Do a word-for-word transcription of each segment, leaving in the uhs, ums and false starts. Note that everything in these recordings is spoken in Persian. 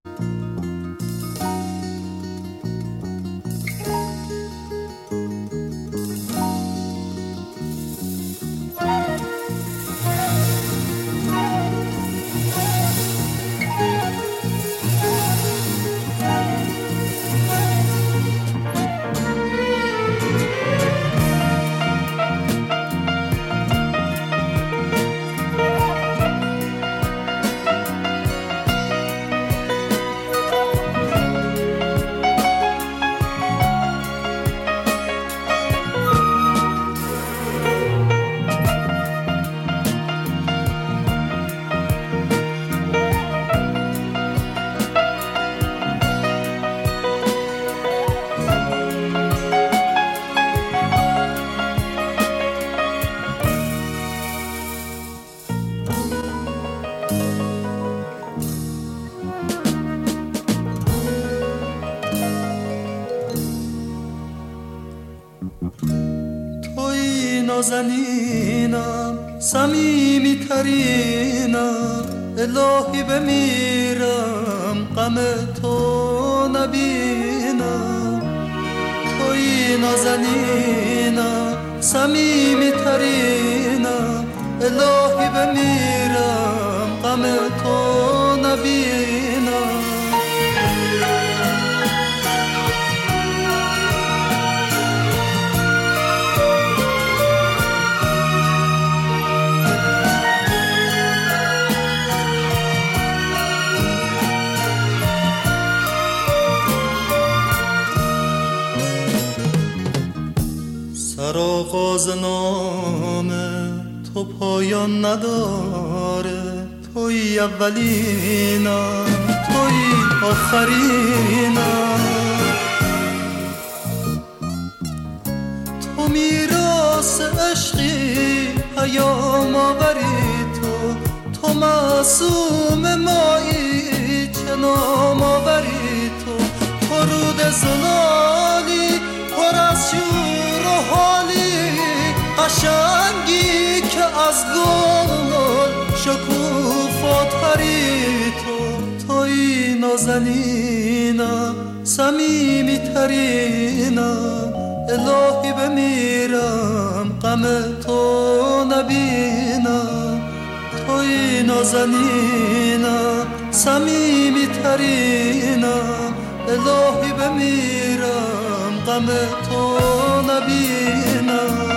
نازنینم صمیمی ترینم الهی بمیرم غم تو نبینم توی نازنینم صمیمی ترینم الهی بمیرم غم تو نبینم سرآغاز نامه تو پایان نداره توی اولینم توی آخرینم تو میراث عشقی پیام آوری تو تو معصوم مایی چه نام آوری تو تو رود زلالی پر از شور و حالی قشنگی که از گل شکوفاتری تو توی نازنینم صمیمی ترینم الهی بمیرم غم تو نبینم توی نازنینم صمیمی ترینم الهی بمیرم غم تو نبینم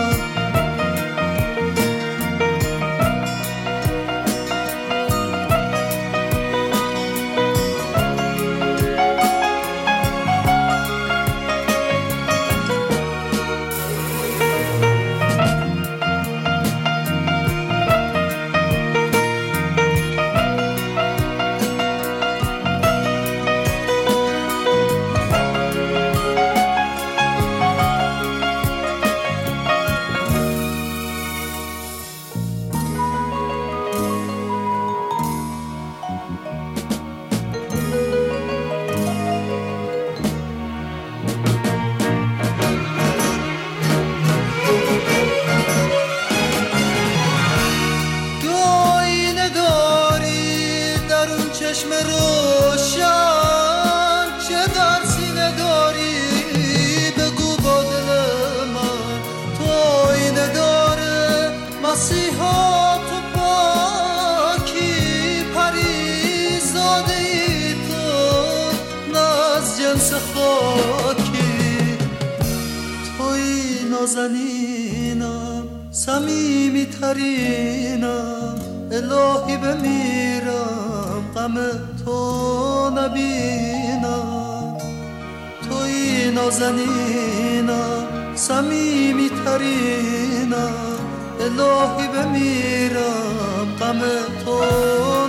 چشم روشن چه در سینه داری بگو با دل من تو آینه داره مسیحا تو پاکی پریزاده ای تو نه از جنس خاکی توی نازنینم صمیمی ترینم الهی بمیرم غم تو نبینم توی نازنینم صمیمی ترینم الهی بمیرم غم تو